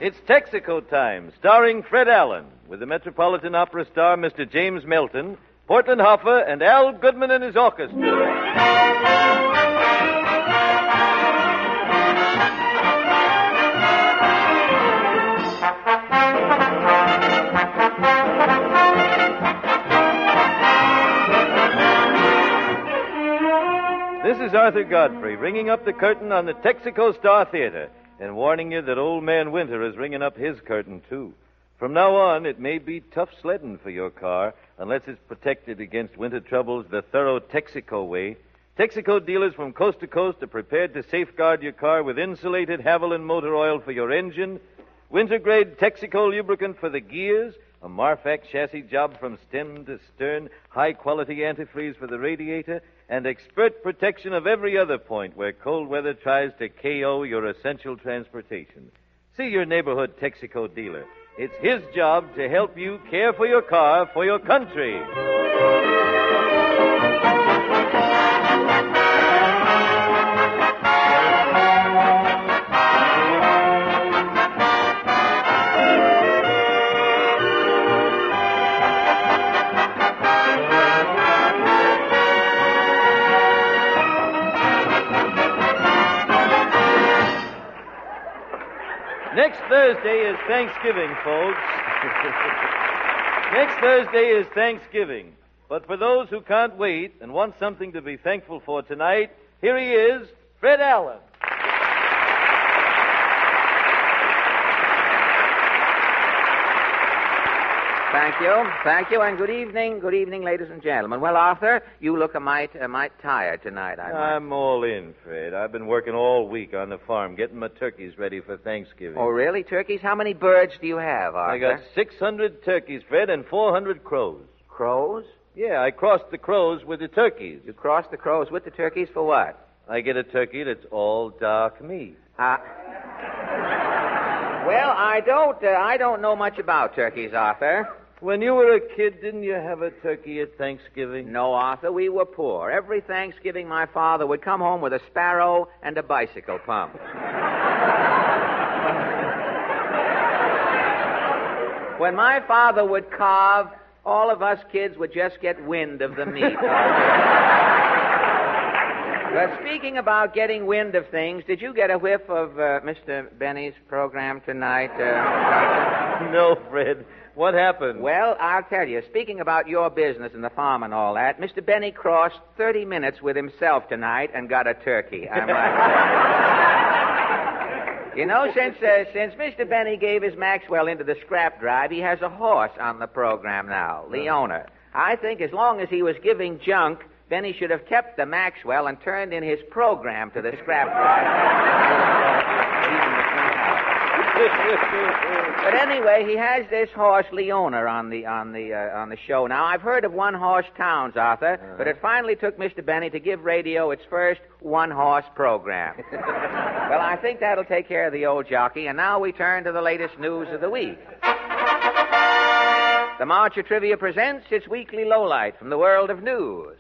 It's Texaco time, starring Fred Allen, with the Metropolitan Opera star Mr. James Melton, Portland Hoffa, and Al Goodman and his orchestra. This is Arthur Godfrey, ringing up the curtain on the Texaco Star Theater, and warning you that Old Man Winter is ringing up his curtain, too. From now on, it may be tough sledding for your car, unless it's protected against winter troubles the thorough Texaco way. Texaco dealers from coast to coast are prepared to safeguard your car with insulated Haviland motor oil for your engine, winter-grade Texaco lubricant for the gears, a Marfac chassis job from stem to stern, high-quality antifreeze for the radiator, and expert protection of every other point where cold weather tries to KO your essential transportation. See your neighborhood Texaco dealer. It's his job to help you care for your car, for your country. Next Thursday is Thanksgiving, folks. Next Thursday is Thanksgiving. But for those who can't wait and want something to be thankful for tonight, here he is, Fred Allen. Thank you, and good evening, ladies and gentlemen. Well, Arthur, you look a mite tired tonight. I'm all in, Fred. I've been working all week on the farm, getting my turkeys ready for Thanksgiving. Oh, really? Turkeys? How many birds do you have, Arthur? I got 600 turkeys, Fred, and 400 crows. Crows? Yeah, I crossed the crows with the turkeys. You crossed the crows with the turkeys for what? I get a turkey that's all dark meat. Well, I don't know much about turkeys, Arthur. When you were a kid, didn't you have a turkey at Thanksgiving? No, Arthur, we were poor. Every Thanksgiving, my father would come home with a sparrow and a bicycle pump. When my father would carve, all of us kids would just get wind of the meat. But speaking about getting wind of things, did you get a whiff of Mr. Benny's program tonight? No, Fred. What happened? Well, I'll tell you. Speaking about your business and the farm and all that, Mr. Benny crossed 30 minutes with himself tonight and got a turkey, I might say. You know, since Mr. Benny gave his Maxwell into the scrap drive, he has a horse on the program now, Leona. I think as long as he was giving junk, Benny should have kept the Maxwell and turned in his program to the scrap drive. But anyway, he has this horse Leona on the show now. I've heard of one-horse towns, Arthur, but it finally took Mr. Benny to give radio its first one-horse program. Well, I think that'll take care of the old jockey, and now we turn to the latest news of the week. The March of Trivia presents its weekly lowlight from the world of news.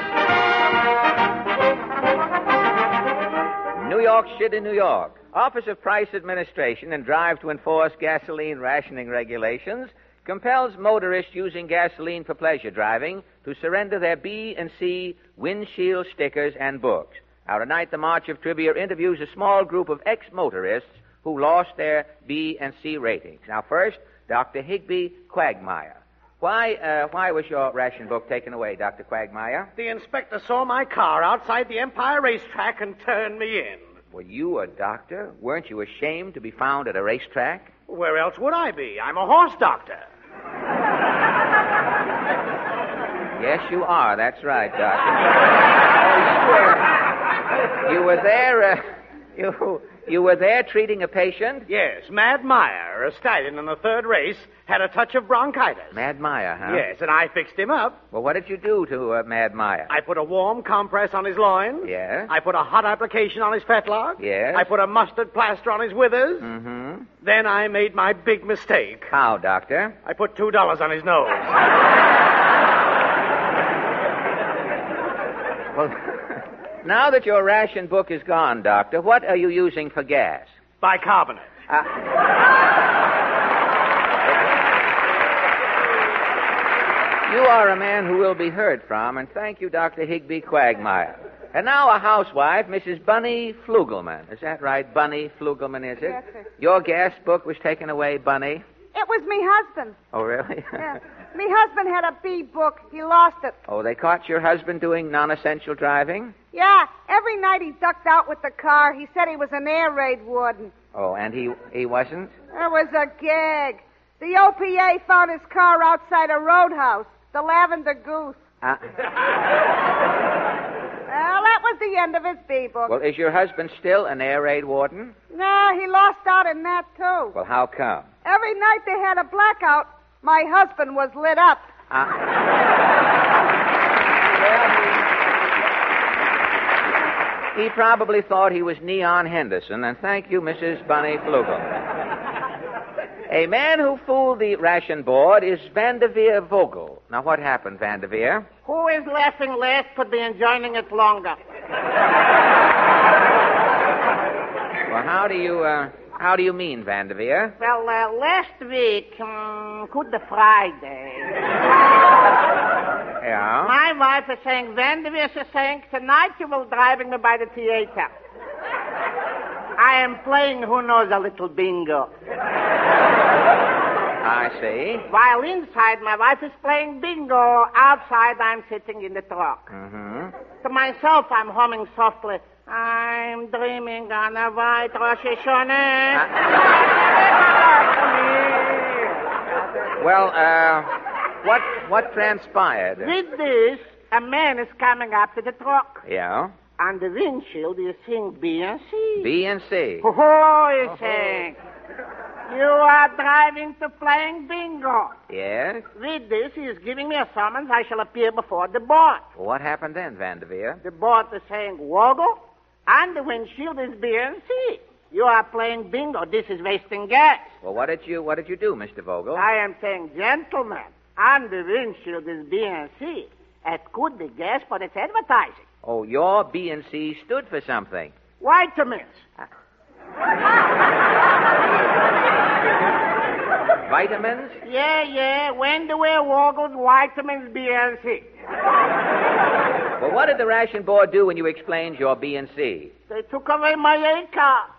New York City, New York. Office of Price Administration, in drive to enforce gasoline rationing regulations, compels motorists using gasoline for pleasure driving to surrender their B and C windshield stickers and books. Now, tonight, the March of Trivia interviews a small group of ex-motorists who lost their B and C ratings. Now, first, Dr. Higby Quagmire. Why was your ration book taken away, Dr. Quagmire? The inspector saw my car outside the Empire Racetrack and turned me in. Were you a doctor? Weren't you ashamed to be found at a racetrack? Where else would I be? I'm a horse doctor. Yes, you are. That's right, Doctor. You were there, you were there treating a patient? Yes, Mad Meyer, a stallion in the third race, had a touch of bronchitis. Mad Meyer, huh? Yes, and I fixed him up. Well, what did you do to Mad Meyer? I put a warm compress on his loins. Yes. I put a hot application on his fetlock. Yes. I put a mustard plaster on his withers. Mm-hmm. Then I made my big mistake. How, Doctor? I put $2 on his nose. Well, now that your ration book is gone, Doctor, what are you using for gas? Bicarbonate. You are a man who will be heard from, and thank you, Dr. Higby Quagmire. And now a housewife, Mrs. Bunny Flugelman. Is that right? Bunny Flugelman, is it? Yes, sir. Your gas book was taken away, Bunny? It was me husband. Oh, really? Yeah. Me husband had a B book. He lost it. Oh, they caught your husband doing non-essential driving? Yeah, every night he ducked out with the car. He said he was an air raid warden. Oh, and he wasn't? That was a gag. The OPA found his car outside a roadhouse, the Lavender Goose. Well, that was the end of his B book. Well, is your husband still an air raid warden? No, he lost out in that, too. Well, how come? Every night they had a blackout, my husband was lit up. He probably thought he was Neon Henderson, and thank you, Mrs. Bunny Flugel. A man who fooled the ration board is Vanderveer Vogel. Now, what happened, Vanderveer? Who is laughing last could be enjoying it longer. Well, how do you mean, Vanderveer? Well, last week, Good Friday. Yeah? My wife is saying, Vanderveer is saying, tonight you will driving me by the theater. I am playing Who Knows a Little Bingo. I see. While inside, my wife is playing bingo. Outside, I'm sitting in the truck. Mm-hmm. To myself, I'm humming softly, I'm dreaming on a white Rosh Hashanah. Well, what transpired? With this, a man is coming up to the truck. Yeah? On the windshield, he's saying B and C. B and C. Oh, he's saying, you are driving to playing bingo. Yes? With this, he is giving me a summons. I shall appear before the board. Well, what happened then, Vanderveer? The board is saying, Woggle, and the windshield is B and C. You are playing bingo. This is wasting gas. Well, what did you do, Mr. Vogel? I am saying, gentlemen, on the windshield is B and C. It could be gas, but it's advertising. Oh, your B and C stood for something. Vitamins. Vitamins? Yeah. When do we Woggles, vitamins, B and C? Well, what did the ration board do when you explained your B and C? They took away my A card.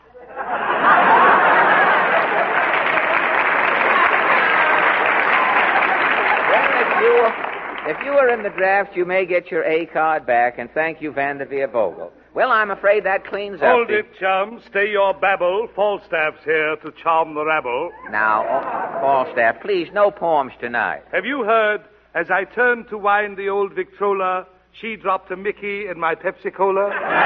Well, if you were in the draft, you may get your A card back, and thank you, Vanderveer Vogel. Well, I'm afraid that cleans up. Hold it, chum. Stay your babble. Falstaff's here to charm the rabble. Now, Falstaff, please, no poems tonight. Have you heard, as I turned to wind the old Victrola, she dropped a Mickey in my Pepsi-Cola?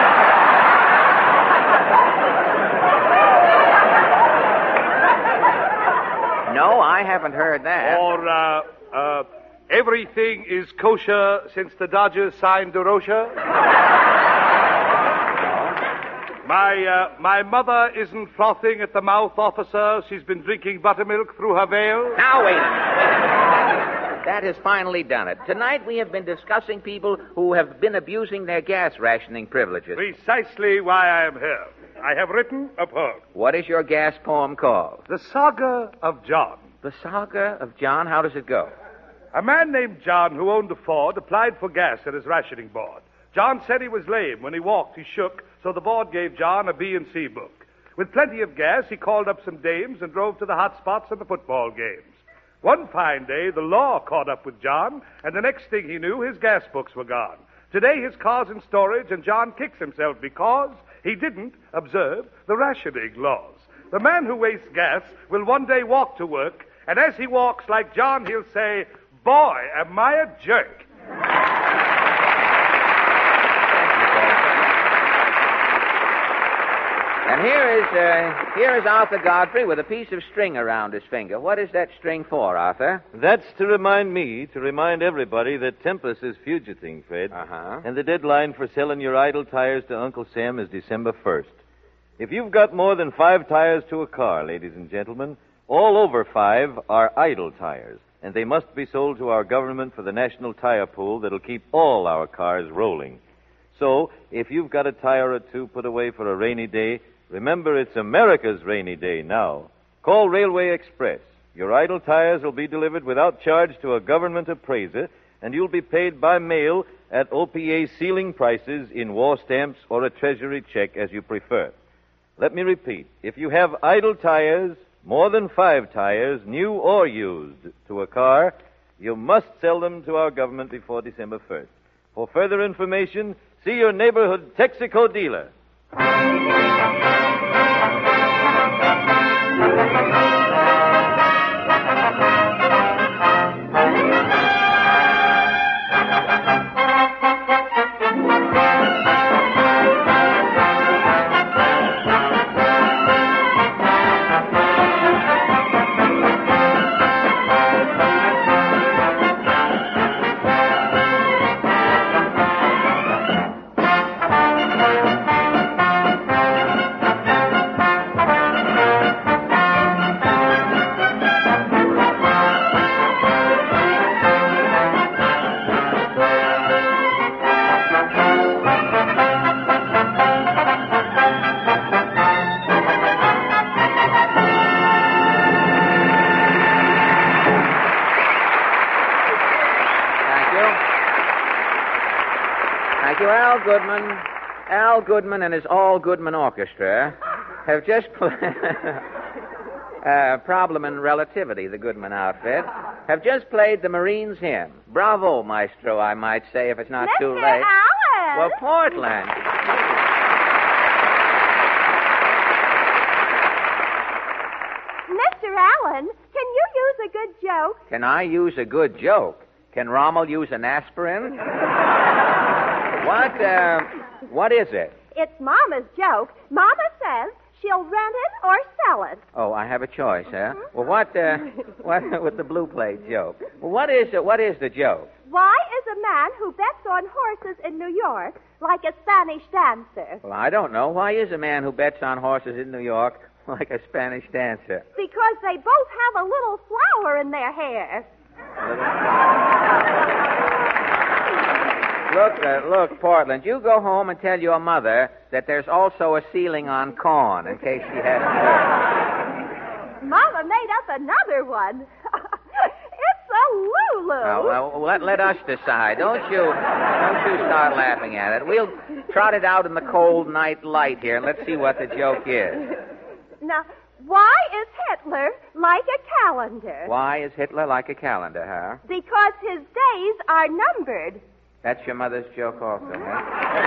No, I haven't heard that. Or, everything is kosher since the Dodgers signed DeRocha? My mother isn't frothing at the mouth, officer. She's been drinking buttermilk through her veil. Now, wait a minute. That has finally done it. Tonight we have been discussing people who have been abusing their gas rationing privileges. Precisely why I am here. I have written a poem. What is your gas poem called? The Saga of John. The Saga of John? How does it go? A man named John who owned a Ford applied for gas at his rationing board. John said he was lame. When he walked, he shook, so the board gave John a B and C book. With plenty of gas, he called up some dames and drove to the hot spots and the football games. One fine day, the law caught up with John, and the next thing he knew, his gas books were gone. Today, his car's in storage, and John kicks himself because he didn't observe the rationing laws. The man who wastes gas will one day walk to work, and as he walks, like John, he'll say, "Boy, am I a jerk." And here is Arthur Godfrey with a piece of string around his finger. What is that string for, Arthur? That's to remind everybody that Tempest is fugiting, Fred. Uh-huh. And the deadline for selling your idle tires to Uncle Sam is December 1st. If you've got more than 5 tires to a car, ladies and gentlemen, all over 5 are idle tires, and they must be sold to our government for the National Tire Pool that'll keep all our cars rolling. So, if you've got a tire or two put away for a rainy day, remember it's America's rainy day now. Call Railway Express. Your idle tires will be delivered without charge to a government appraiser, and you'll be paid by mail at OPA ceiling prices in war stamps or a treasury check as you prefer. Let me repeat. If you have idle tires, more than 5 tires, new or used, to a car, you must sell them to our government before December 1st. For further information, see your neighborhood Texaco dealer. Thank you, Al Goodman. Al Goodman and his All Goodman Orchestra have just Problem and Relativity, the Goodman outfit, have just played the Marines' hymn. Bravo, maestro, I might say, if it's not Mr. too late. Allen! Well, Portland. Mr. Allen, can you use a good joke? Can I use a good joke? Can Rommel use an aspirin? What is it? It's Mama's joke. Mama says she'll rent it or sell it. Oh, I have a choice, huh? Well, what with the blue plate joke? Well, what is the joke? Why is a man who bets on horses in New York like a Spanish dancer? Well, I don't know. Why is a man who bets on horses in New York like a Spanish dancer? Because they both have a little flower in their hair. Look, Portland, you go home and tell your mother that there's also a ceiling on corn, in case she hadn't heard. Mama made up another one. It's a Lulu. Well, let us decide. Don't you start laughing at it. We'll trot it out in the cold night light here, and let's see what the joke is. Now, why is Hitler like a calendar? Why is Hitler like a calendar, huh? Because his days are numbered. That's your mother's joke also, huh?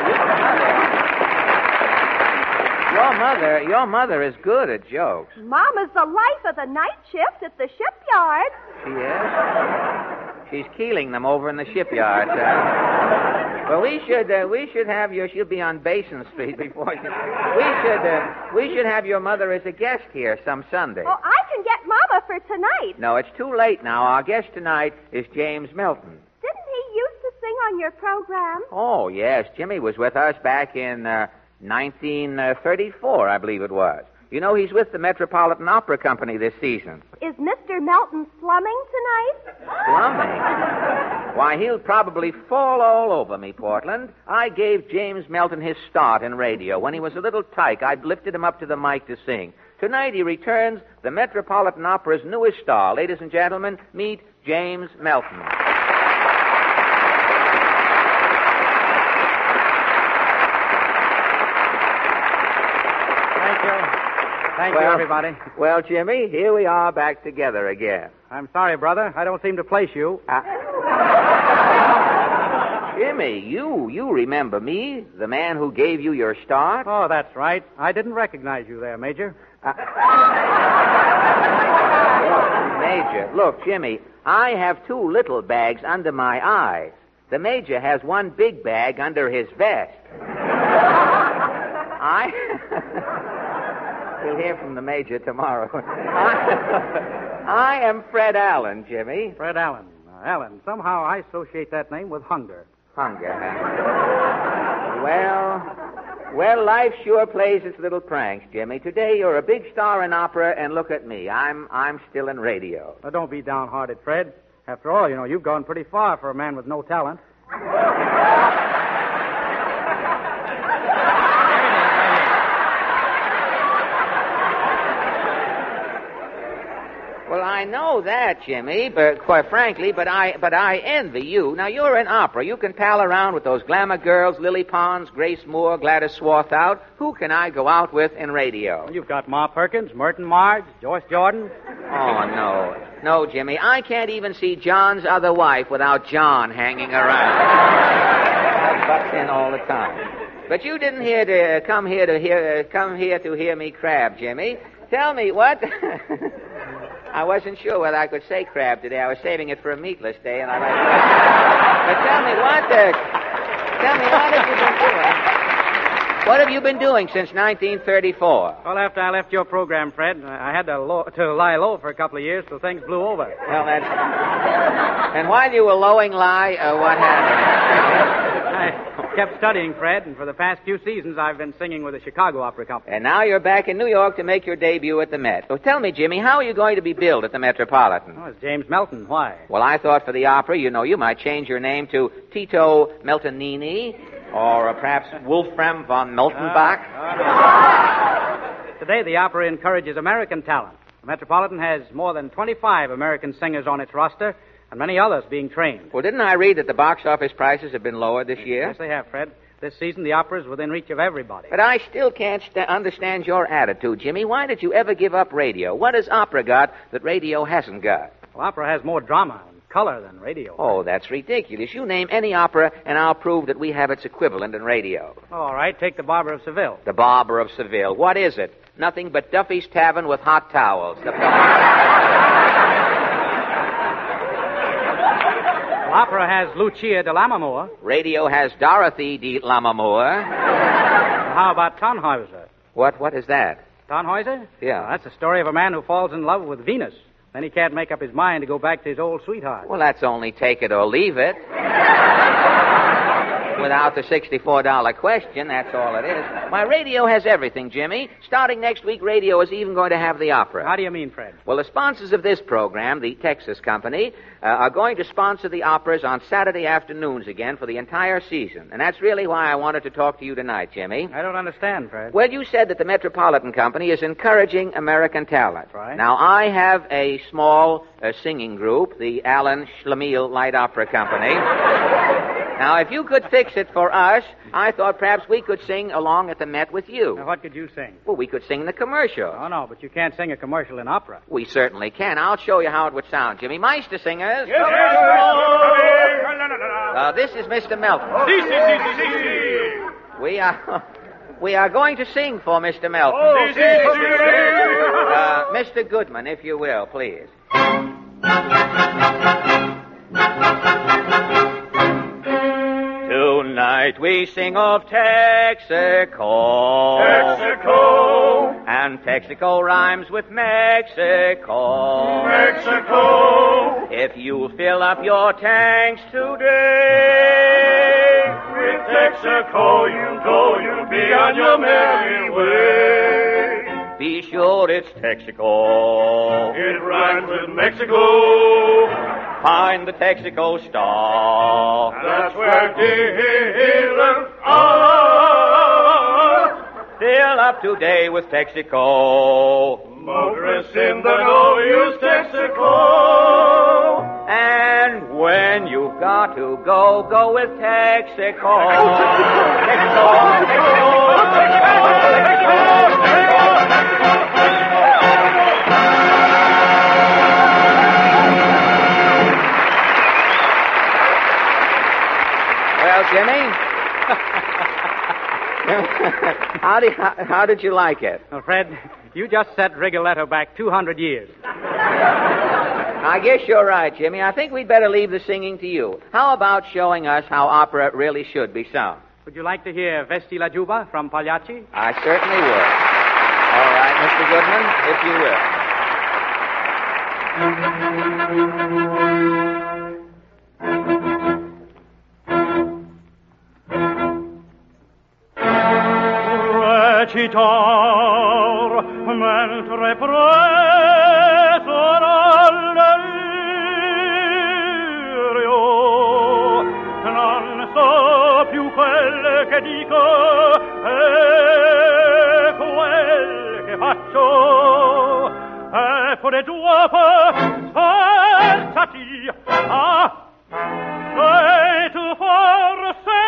Your mother is good at jokes. Mama's the life of the night shift at the shipyard. She is? She's keeling them over in the shipyard. Well, we should have your. She'll be on Basin Street before you. We should have your mother as a guest here some Sunday. Oh, I can get Mama for tonight. No, it's too late now. Our guest tonight is James Melton. Didn't he used to sing on your program? Oh, yes. Jimmy was with us back in 1934, I believe it was. You know, he's with the Metropolitan Opera Company this season. Is Mr. Melton slumming tonight? Slumming? Why, he'll probably fall all over me, Portland. I gave James Melton his start in radio. When he was a little tyke, I lifted him up to the mic to sing. Tonight he returns the Metropolitan Opera's newest star. Ladies and gentlemen, meet James Melton. Thank you, everybody. Well, Jimmy, here we are back together again. I'm sorry, brother. I don't seem to place you. Jimmy, you remember me, the man who gave you your start? Oh, that's right. I didn't recognize you there, Major. Major, look, Jimmy, I have 2 little bags under my eyes. The Major has 1 big bag under his vest. We'll hear from the Major tomorrow. I am Fred Allen, Jimmy. Fred Allen. Allen. Somehow I associate that name with hunger. Hunger, huh? Well, life sure plays its little pranks, Jimmy. Today you're a big star in opera, and look at me. I'm still in radio. Now, don't be downhearted, Fred. After all, you know, you've gone pretty far for a man with no talent. Well, I know know that, Jimmy, but quite frankly, but I envy you. Now, you're in opera. You can pal around with those glamour girls, Lily Pons, Grace Moore, Gladys Swarthout. Who can I go out with in radio? You've got Ma Perkins, Merton Marge, Joyce Jordan. Oh, no. No, Jimmy. I can't even see John's other wife without John hanging around. That butts in all the time. But you didn't come here to hear me crab, Jimmy. Tell me what? I wasn't sure whether I could say crab today. I was saving it for a meatless day, and I like. But tell me what have you been doing? What have you been doing since 1934? Well, after I left your program, Fred, I had to lie low for a couple of years till things blew over. Well, that's. And while you were lowing lie, what happened? I kept studying, Fred, and for the past few seasons I've been singing with the Chicago Opera Company. And now you're back in New York to make your debut at the Met. So tell me, Jimmy, how are you going to be billed at the Metropolitan? Oh, it's James Melton. Why? Well, I thought for the opera, you might change your name to Tito Meltonini, or perhaps Wolfram von Meltenbach. Today, the opera encourages American talent. The Metropolitan has more than 25 American singers on its roster, and many others being trained. Well, didn't I read that the box office prices have been lowered this year? Yes, they have, Fred. This season, the opera is within reach of everybody. But I still can't understand your attitude, Jimmy. Why did you ever give up radio? What has opera got that radio hasn't got? Well, opera has more drama and color than radio. Oh, that's ridiculous. You name any opera, and I'll prove that we have its equivalent in radio. All right, take The Barber of Seville. The Barber of Seville. What is it? Nothing but Duffy's Tavern with hot towels. Opera has Lucia de Lammermoor. Radio has Dorothy de Lammermoor. How about Tannhäuser? What is that? Tannhäuser? Yeah. Well, that's the story of a man who falls in love with Venus. Then he can't make up his mind to go back to his old sweetheart. Well, that's only take it or leave it. Without the $64 question, that's all it is. My radio has everything, Jimmy. Starting next week, radio is even going to have the opera. How do you mean, Fred? Well, the sponsors of this program, the Texas Company, are going to sponsor the operas on Saturday afternoons again for the entire season. And that's really why I wanted to talk to you tonight, Jimmy. I don't understand, Fred. Well, you said that the Metropolitan Company is encouraging American talent. That's right. Now, I have a small singing group, the Alan Schlemiel Light Opera Company. Now, if you could fix it for us, I thought perhaps we could sing along at the Met with you. Now, what could you sing? Well, we could sing the commercial. Oh, no, but you can't sing a commercial in opera. We certainly can. I'll show you how it would sound, Jimmy. Meister singers. Yes, This is Mr. Melton. We are going to sing for Mr. Melton. Mr. Goodman, if you will, please. Tonight we sing of Texaco. Texaco. And Texaco rhymes with Mexico. Mexico. If you'll fill up your tanks today, With Texaco you'll go, you'll be on your merry way. be sure it's Texaco. It rhymes with Mexico. Find the Texaco star. That's where dealers are. Fill up today with Texaco. Motorists in the know use Texaco. And when you've got to go, go with Texaco. Well, Jimmy, how did you like it? Well, Fred, you just set Rigoletto back 200 years. I guess you're right, Jimmy. I think we'd better leave the singing to you. How about showing us how opera really should be sung? Would you like to hear Vesti la Juba from Pagliacci? I certainly would. All right, Mr. Goodman, if you will. Recitar mentre preso dall'elirio non so più quel che dico e quel che faccio è secoli dopo, scherzati, sei tu forse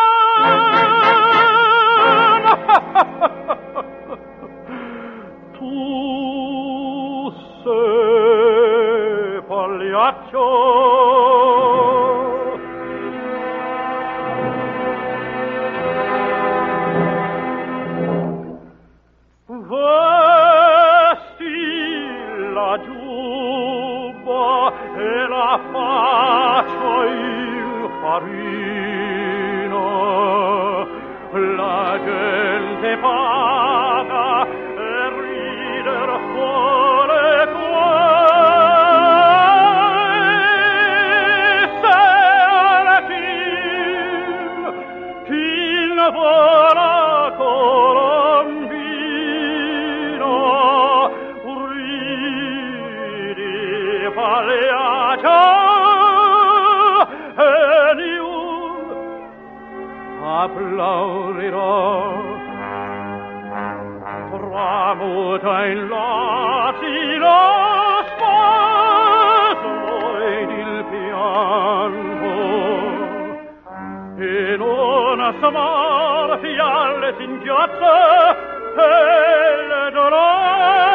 tu sei pagliaccio. E la faccia infarina, la gente paga e rider vuole se alla chin vola colombino, ridi pagliaccio. Applaudirò, tramuta in lati lo spasmo ed il pianto, in una smorfia alle singhiozze e le dolore.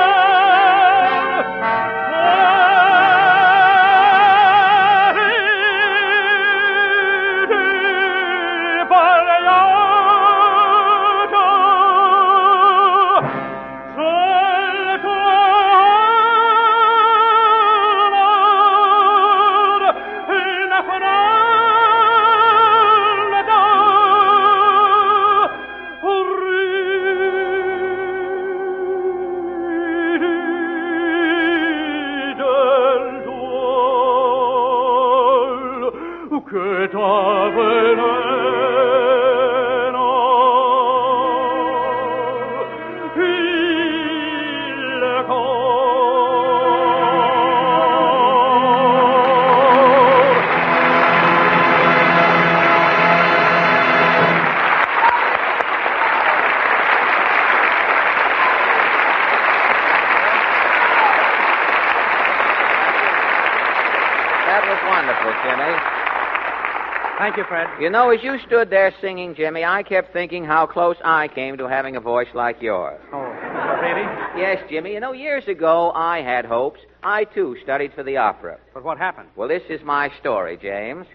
Thank you, Fred. You know, as you stood there singing, Jimmy, I kept thinking how close I came to having a voice like yours. Oh, really? Yes, Jimmy. You know, years ago, I had hopes. I, too, studied for the opera. But what happened? Well, this is my story, James.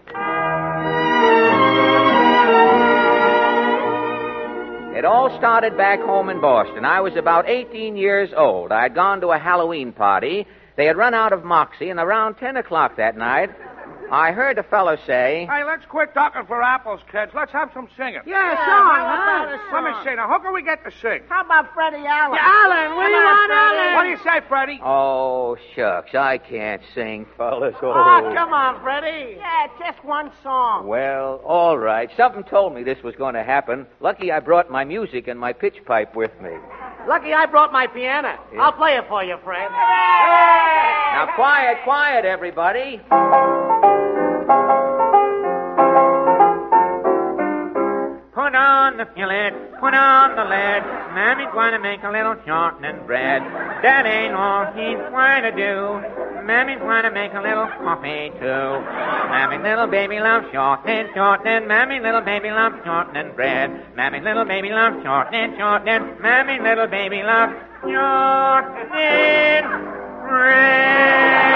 It all started back home in Boston. I was about 18 years old. I had gone to a Halloween party. They had run out of Moxie, and around 10 o'clock that night, I heard a fellow say... Hey, let's quit talking for apples, kids. Let's have some singing. Yeah, song, huh? Let me see. Now, who can we get to sing? How about Freddie Allen? Yeah, Allen. We want Allen. What do you say, Freddie? Oh, shucks. I can't sing, fellas. Oh, come on, Freddie. Yeah, just one song. Well, all right. Something told me this was going to happen. Lucky I brought my music and my pitch pipe with me. Lucky I brought my piano. Yeah. I'll play it for you, Fred. Now, quiet, everybody. Put on the fillet, put on the lead. Mammy's going to make a little shortening bread. That ain't all he's going to do. Mammy's going to make a little coffee, too. Mammy, little baby loves shortening. Mammy, little baby loves shortening bread. Mammy, little baby loves shortening. Mammy, little baby loves shortening bread.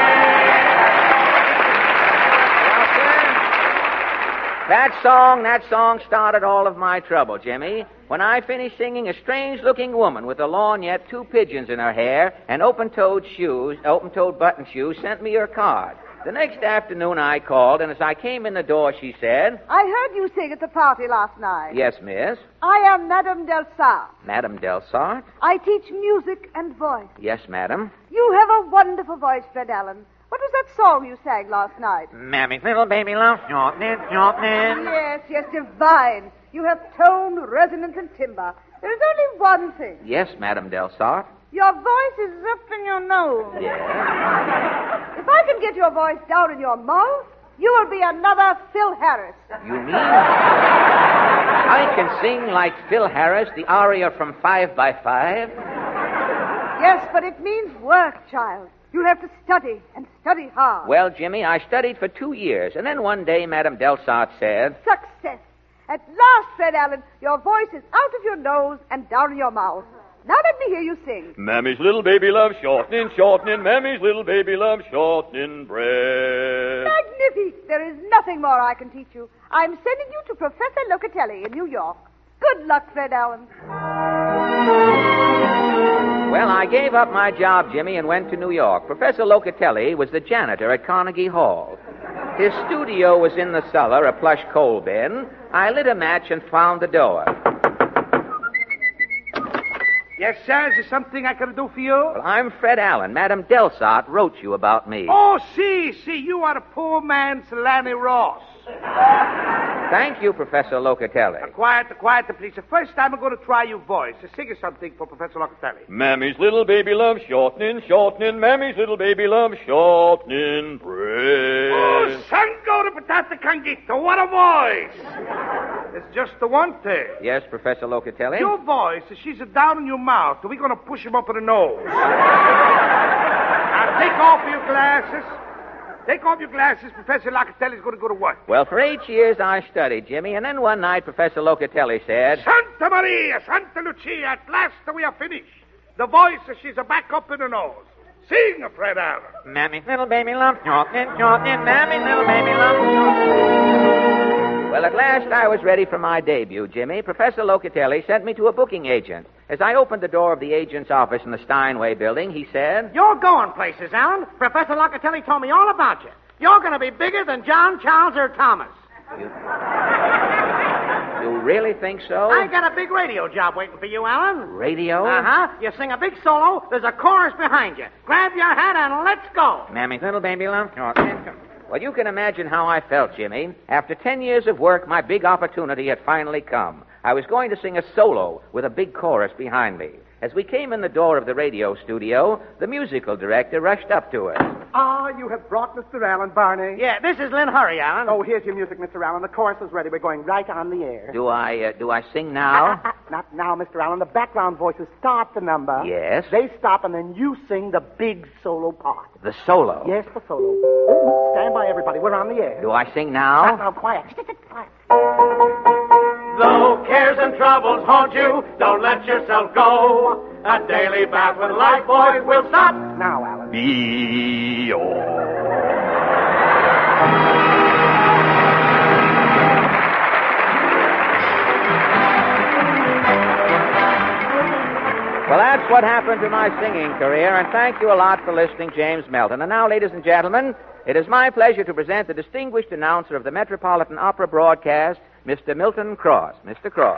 That song started all of my trouble, Jimmy. When I finished singing, a strange-looking woman with a lorgnette, 2 pigeons in her hair, and open-toed button shoes sent me her card. The next afternoon I called, and as I came in the door, she said... I heard you sing at the party last night. Yes, miss. I am Madame Delsart. Madame Delsart? I teach music and voice. Yes, madam. You have a wonderful voice, Fred Allen. What was that song you sang last night? Mammy's little baby loves shortening. Yes, divine. You have tone, resonance, and timbre. There is only one thing. Yes, Madame Delsart. Your voice is up in your nose. Yes. If I can get your voice down in your mouth, you will be another Phil Harris. You mean I can sing like Phil Harris, the aria from 5 by 5? Yes, but it means work, child. You'll have to study, and study hard. Well, Jimmy, I studied for 2 years, and then one day Madame Delsart said... Success. At last, Fred Allen, your voice is out of your nose and down in your mouth. Now let me hear you sing. Mammy's little baby loves shortening, shortening. Mammy's little baby loves shortening bread. Magnifique. There is nothing more I can teach you. I'm sending you to Professor Locatelli in New York. Good luck, Fred Allen. Well, I gave up my job, Jimmy, and went to New York. Professor Locatelli was the janitor at Carnegie Hall. His studio was in the cellar, a plush coal bin. I lit a match and found the door. Yes, sir. Is there something I can do for you? Well, I'm Fred Allen. Madame Delsart wrote you about me. Oh, see. You are the poor man's Lanny Ross. Thank you, Professor Locatelli. Quiet, please. The first time I'm going to try your voice. Sing us something for Professor Locatelli. Mammy's little baby loves shortening, shortening. Mammy's little baby loves shortening bread. Oh, sango de patata cangito. What a voice. It's just the one thing. Yes, Professor Locatelli? Your voice, she's down in your mouth. We're going to push him up in the nose. Now, take off your glasses. Take off your glasses. Professor Locatelli's going to go to work. Well, for 8 years I studied, Jimmy, and then one night Professor Locatelli said... Santa Maria, Santa Lucia, at last we are finished. The voice, she's back up in the nose. Sing, Fred Allen. Mammy's little baby loves shortening, shortening. Mammy's little baby loves shortening. Well, at last I was ready for my debut, Jimmy. Professor Locatelli sent me to a booking agent. As I opened the door of the agent's office in the Steinway building, he said... You're going places, Allen. Professor Locatelli told me all about you. You're going to be bigger than John, Charles, or Thomas. You really think so? I got a big radio job waiting for you, Allen. Radio? Uh-huh. You sing a big solo, there's a chorus behind you. Grab your hat and let's go. Mammy's little baby loves shortening. Well, you can imagine how I felt, Jimmy. After 10 years of work, my big opportunity had finally come. I was going to sing a solo with a big chorus behind me. As we came in the door of the radio studio, the musical director rushed up to us. Ah, you have brought Mr. Allen, Barney. Yeah, this is Lynn Hurry, Allen. Oh, here's your music, Mr. Allen. The chorus is ready. We're going right on the air. Do I sing now? Not now, Mr. Allen. The background voices start the number. Yes. They stop, and then you sing the big solo part. The solo? Yes, the solo. Stand by, everybody. We're on the air. Do I sing now? Now, quiet. Quiet. Though cares and troubles haunt you, don't let yourself go. A daily bath with life boys will stop. Now, Allen. Well, that's what happened to my singing career, and thank you a lot for listening, James Melton. And now, ladies and gentlemen, it is my pleasure to present the distinguished announcer of the Metropolitan Opera broadcast, Mr. Milton Cross. Mr. Cross.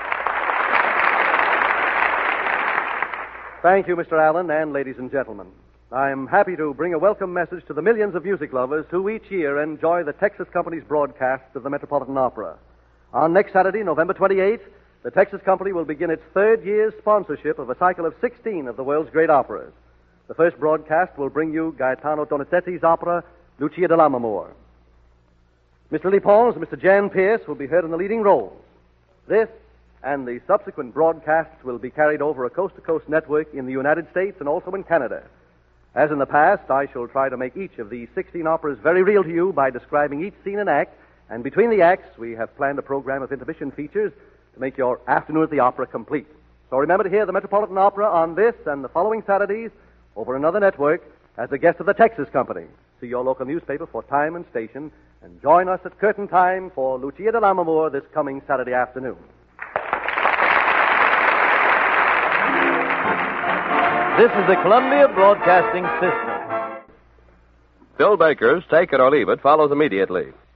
Thank you, Mr. Allen, and ladies and gentlemen. I'm happy to bring a welcome message to the millions of music lovers who each year enjoy the Texas Company's broadcast of the Metropolitan Opera. On next Saturday, November 28th, the Texas Company will begin its third year's sponsorship of a cycle of 16 of the world's great operas. The first broadcast will bring you Gaetano Donizetti's opera, Lucia di Lammermoor. Mr. Lee Pons and Mr. Jan Pierce will be heard in the leading roles. This and the subsequent broadcasts will be carried over a coast-to-coast network in the United States and also in Canada. As in the past, I shall try to make each of these 16 operas very real to you by describing each scene and act, and between the acts, we have planned a program of intermission features to make your afternoon at the opera complete. So remember to hear the Metropolitan Opera on this and the following Saturdays over another network as a guest of the Texas Company. See your local newspaper for time and station, and join us at curtain time for Lucia di Lammermoor this coming Saturday afternoon. This is the Columbia Broadcasting System. Bill Baker's Take It or Leave It follows immediately.